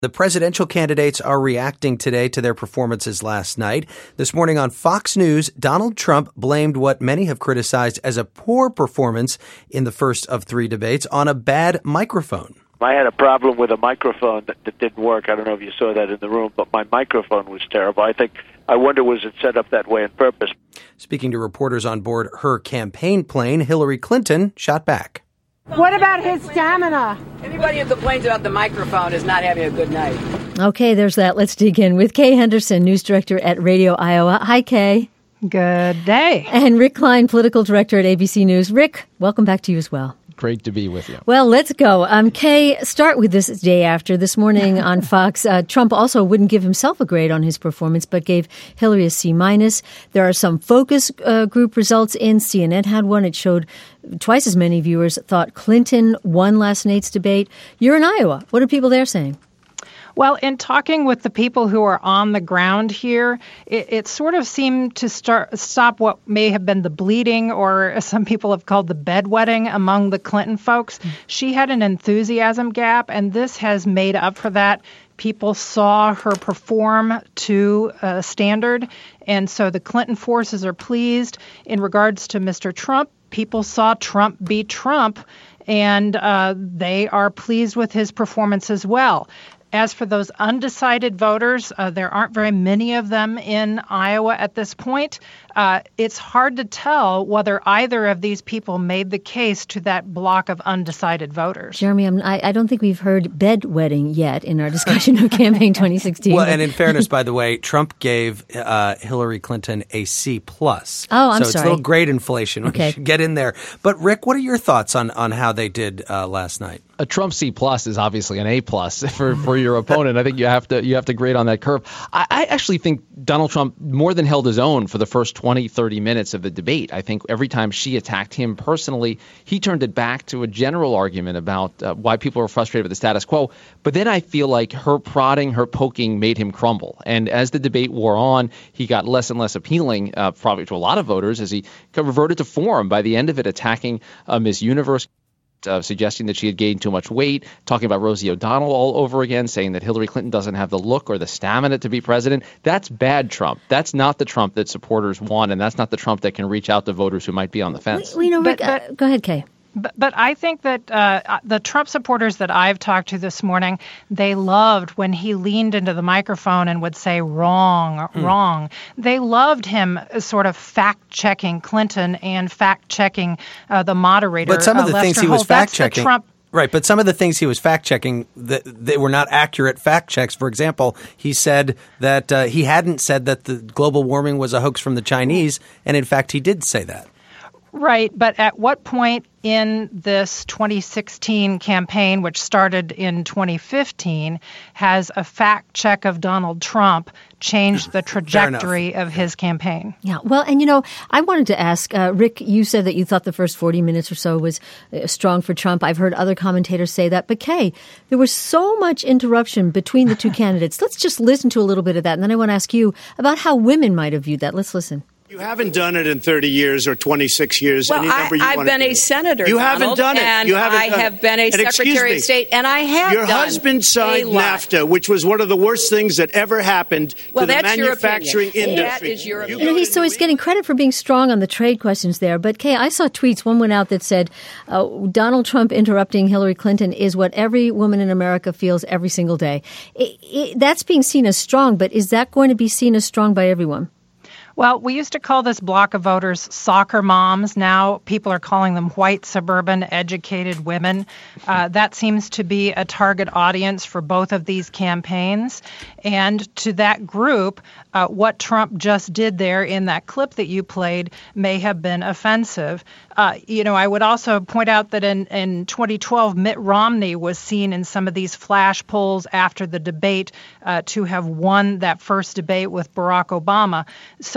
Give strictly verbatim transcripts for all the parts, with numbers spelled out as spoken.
The presidential candidates are reacting today to their performances last night. This morning on Fox News, Donald Trump blamed what many have criticized as a poor performance in the first of three debates on a bad microphone. I had a problem with a microphone that, that didn't work. I don't know if you saw that in the room, but my microphone was terrible. I think, I wonder, was it set up that way on purpose? Speaking to reporters on board her campaign plane, Hillary Clinton shot back. What about his stamina? Anybody who complains about the microphone is not having a good night. Okay, there's that. Let's dig in with Kay Henderson, news director at Radio Iowa. Hi, Kay. Good day. And Rick Klein, political director at A B C News. Rick, welcome back to you as well. Great to be with you. Well, let's go. Um, Kay, start with this day after. This morning on Fox, uh, Trump also wouldn't give himself a grade on his performance, but gave Hillary a C minus. There are some focus uh, group results in. C N N had one. It showed twice as many viewers thought Clinton won last night's debate. You're in Iowa. What are people there saying? Well, in talking with the people who are on the ground here, it, it sort of seemed to start stop what may have been the bleeding, or as some people have called the bedwetting, among the Clinton folks. She had an enthusiasm gap, and this has made up for that. People saw her perform to a standard, and so the Clinton forces are pleased. In regards to Mister Trump, people saw Trump beat Trump, and uh, they are pleased with his performance as well. As for those undecided voters, uh, there aren't very many of them in Iowa at this point. Uh, it's hard to tell whether either of these people made the case to that block of undecided voters. Jeremy, I'm, I, I don't think we've heard bedwetting yet in our discussion of campaign twenty sixteen. Well, and in fairness, by the way, Trump gave uh, Hillary Clinton a C plus. Oh, I'm so sorry. So it's a little grade inflation. Okay. We should get in there. But Rick, what are your thoughts on, on how they did uh, last night? A Trump C plus is obviously an A plus for, for your opponent. I think you have to you have to grade on that curve. I, I actually think Donald Trump more than held his own for the first twenty, thirty minutes of the debate. I think every time she attacked him personally, he turned it back to a general argument about uh, why people are frustrated with the status quo. But then I feel like her prodding, her poking made him crumble. And as the debate wore on, he got less and less appealing, uh, probably to a lot of voters, as he reverted to form by the end of it, attacking uh, Miss Universe. Uh, suggesting that she had gained too much weight, talking about Rosie O'Donnell all over again, saying that Hillary Clinton doesn't have the look or the stamina to be president. That's bad Trump. That's not the Trump that supporters want, and that's not the Trump that can reach out to voters who might be on the fence. We, we know, Rick, but, uh, go ahead, Kay. But, but I think that uh, the Trump supporters that I've talked to this morning, they loved when he leaned into the microphone and would say wrong, mm. wrong. They loved him sort of fact-checking Clinton and fact-checking uh, the moderator. But some of the uh, things Lester he was Holt. That's the fact-checking. Trump. Right, but some of the things he was fact-checking, they were not accurate fact checks. For example, he said that uh, he hadn't said that the global warming was a hoax from the Chinese, and in fact, he did say that. Right, but at what point in this twenty sixteen campaign, which started in twenty fifteen, has a fact check of Donald Trump changed the trajectory of his campaign? Yeah, well, and you know, I wanted to ask, uh, Rick, you said that you thought the first forty minutes or so was uh, strong for Trump. I've heard other commentators say that. But Kay, there was so much interruption between the two candidates. Let's just listen to a little bit of that. And then I want to ask you about how women might have viewed that. Let's listen. You haven't done it in thirty years or twenty-six years. Well, any number you I, I've want been to a do. senator, You Donald, haven't done it. And you haven't I done have it. been a and Secretary of State, and I have Your done husband signed NAFTA, which was one of the worst things that ever happened well, to the that's manufacturing your industry. That is your You know, he's, so he's getting credit for being strong on the trade questions there. But, Kay, I saw tweets. One went out that said, uh, Donald Trump interrupting Hillary Clinton is what every woman in America feels every single day. It, it, that's being seen as strong, but is that going to be seen as strong by everyone? Well, we used to call this block of voters soccer moms. Now people are calling them white, suburban, educated women. Uh, that seems to be a target audience for both of these campaigns. And to that group, uh, what Trump just did there in that clip that you played may have been offensive. Uh, you know, I would also point out that in, in twenty twelve, Mitt Romney was seen in some of these flash polls after the debate uh, to have won that first debate with Barack Obama. So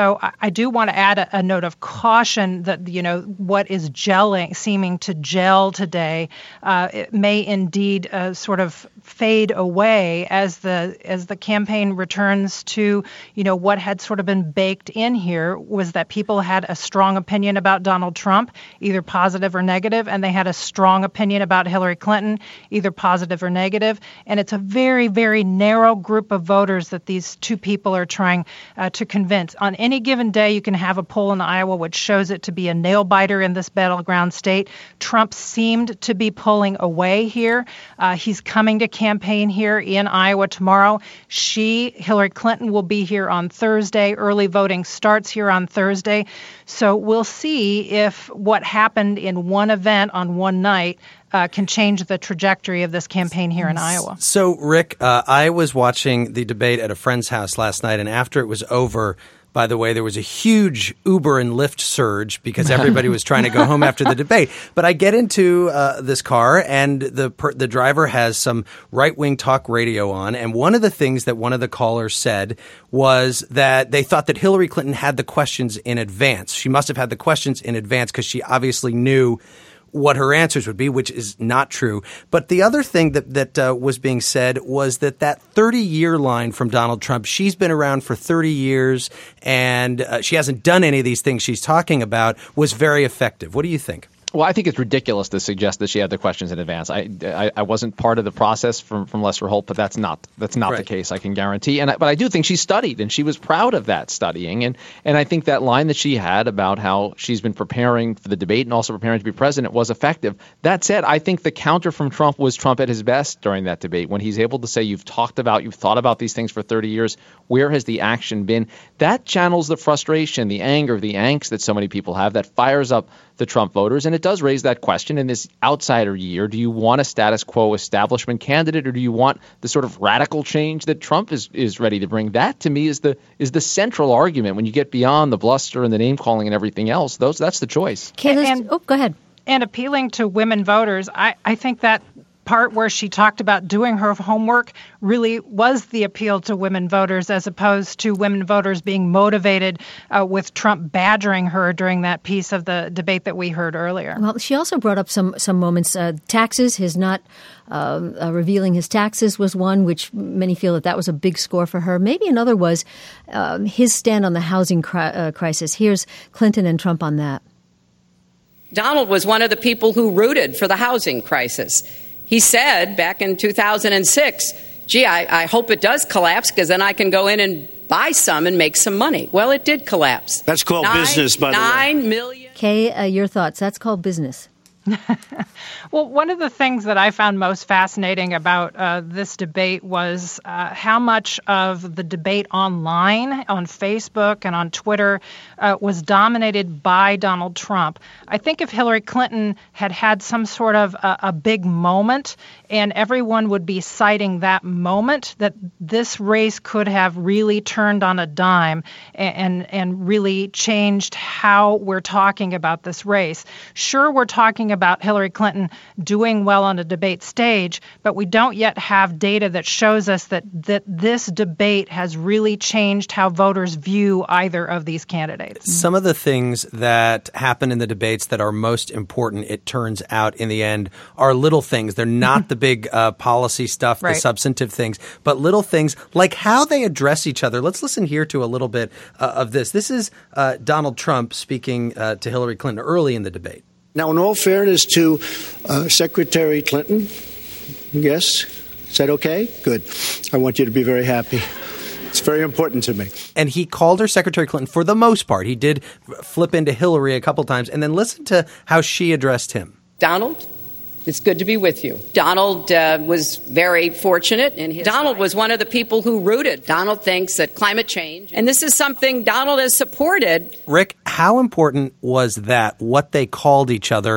So I, I do want to add a, a note of caution that, you know, what is gelling, seeming to gel today, uh, it may indeed uh, sort of fade away as the as the campaign returns to, you know, what had sort of been baked in here was that people had a strong opinion about Donald Trump, either positive or negative, and they had a strong opinion about Hillary Clinton, either positive or negative. And it's a very, very narrow group of voters that these two people are trying uh, to convince. On any given day, you can have a poll in Iowa which shows it to be a nail biter in this battleground state. Trump seemed to be pulling away here. Uh, he's coming to campaign here in Iowa tomorrow. She, Hillary Clinton, will be here on Thursday. Early voting starts here on Thursday. So we'll see if what happened in one event on one night Uh, can change the trajectory of this campaign here in Iowa. So, Rick, uh, I was watching the debate at a friend's house last night, and after it was over, by the way, there was a huge Uber and Lyft surge because everybody was trying to go home after the debate. But I get into uh, this car, and the per- the driver has some right-wing talk radio on, and one of the things that one of the callers said was that they thought that Hillary Clinton had the questions in advance. She must have had the questions in advance because she obviously knew what her answers would be, which is not true. But the other thing that that uh, was being said was that that thirty-year line from Donald Trump, she's been around for thirty years and uh, she hasn't done any of these things she's talking about, was very effective. What do you think? Well, I think it's ridiculous to suggest that she had the questions in advance. I, I, I wasn't part of the process from, from Lester Holt, but that's not that's not right. the case, I can guarantee. And I, but I do think she studied, and she was proud of that studying. And and I think that line that she had about how she's been preparing for the debate and also preparing to be president was effective. That said, I think the counter from Trump was Trump at his best during that debate, when he's able to say, you've talked about, you've thought about these things for thirty years. Where has the action been? That channels the frustration, the anger, the angst that so many people have, that fires up the Trump voters. And it does raise that question in this outsider year. Do you want a status quo establishment candidate, or do you want the sort of radical change that Trump is, is ready to bring? That, to me, is the is the central argument. When you get beyond the bluster and the name calling and everything else, those that's the choice. And, and, oh, go ahead. And appealing to women voters, I, I think that part where she talked about doing her homework really was the appeal to women voters, as opposed to women voters being motivated uh, with Trump badgering her during that piece of the debate that we heard earlier. Well, she also brought up some some moments. Uh, taxes, his not uh, uh, revealing his taxes was one, which many feel that that was a big score for her. Maybe another was um, his stand on the housing cri- uh, crisis. Here's Clinton and Trump on that. Donald was one of the people who rooted for the housing crisis. He said back in two thousand six, gee, I, I hope it does collapse because then I can go in and buy some and make some money. Well, it did collapse. That's called nine, business, by the way. Nine million. Kay, uh, your thoughts? That's called business. Well, one of the things that I found most fascinating about uh, this debate was uh, how much of the debate online, on Facebook and on Twitter, uh, was dominated by Donald Trump. I think if Hillary Clinton had had some sort of a, a big moment, and everyone would be citing that moment, that this race could have really turned on a dime and, and, and really changed how we're talking about this race. Sure, we're talking about Hillary Clinton doing well on a debate stage, but we don't yet have data that shows us that, that this debate has really changed how voters view either of these candidates. Some of the things that happen in the debates that are most important, it turns out in the end, are little things. They're not the big uh, policy stuff, right. the substantive things, but little things like how they address each other. Let's listen here to a little bit uh, of this. This is uh, Donald Trump speaking uh, to Hillary Clinton early in the debate. Now, in all fairness to uh, Secretary Clinton, yes, is that okay? Good. I want you to be very happy. It's very important to me. And he called her Secretary Clinton for the most part. He did flip into Hillary a couple times. And then listen to how she addressed him. Donald, it's good to be with you. Donald uh, was very fortunate in his Donald life. Was one of the people who rooted. Donald thinks that climate change, and this is something Donald has supported. Rick, how important was that, what they called each other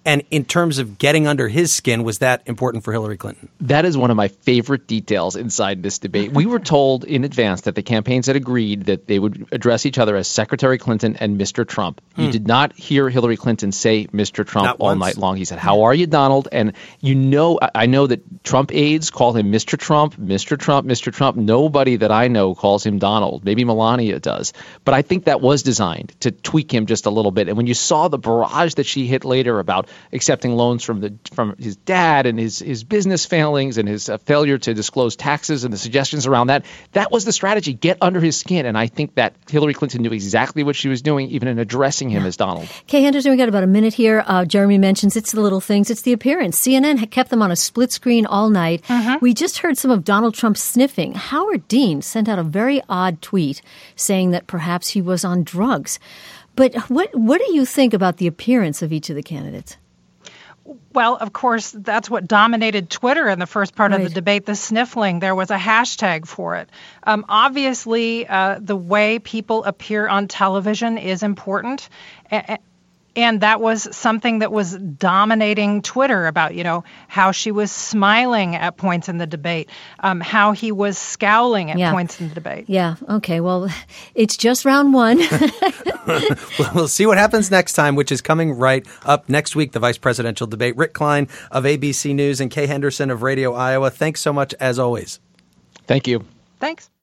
And in terms of getting under his skin, was that important for Hillary Clinton? That is one of my favorite details inside this debate. We were told in advance that the campaigns had agreed that they would address each other as Secretary Clinton and Mister Trump. Hmm. You did not hear Hillary Clinton say Mister Trump not all once. night long. He said, "How are you, Donald?" And you know, I know that Trump aides call him Mister Trump, Mister Trump, Mister Trump. Nobody that I know calls him Donald. Maybe Melania does. But I think that was designed to tweak him just a little bit. And when you saw the barrage that she hit later about accepting loans from the from his dad and his, his business failings and his uh, failure to disclose taxes and the suggestions around that, that was the strategy. Get under his skin. And I think that Hillary Clinton knew exactly what she was doing, even in addressing him as Donald. Kay Henderson, we got about a minute here. Uh, Jeremy mentions it's the little things. It's the appearance. C N N kept them on a split screen all night. Mm-hmm. We just heard some of Donald Trump sniffing. Howard Dean sent out a very odd tweet saying that perhaps he was on drugs. But what what do you think about the appearance of each of the candidates? Well, of course, that's what dominated Twitter in the first part right. of the debate, the sniffling. There was a hashtag for it. Um, obviously, uh, the way people appear on television is important. A- And that was something that was dominating Twitter about, you know, how she was smiling at points in the debate, um, how he was scowling at yeah. points in the debate. Yeah. Okay. Well, it's just round one. We'll see what happens next time, which is coming right up next week, the vice presidential debate. Rick Klein of A B C News and Kay Henderson of Radio Iowa. Thanks so much, as always. Thank you. Thanks.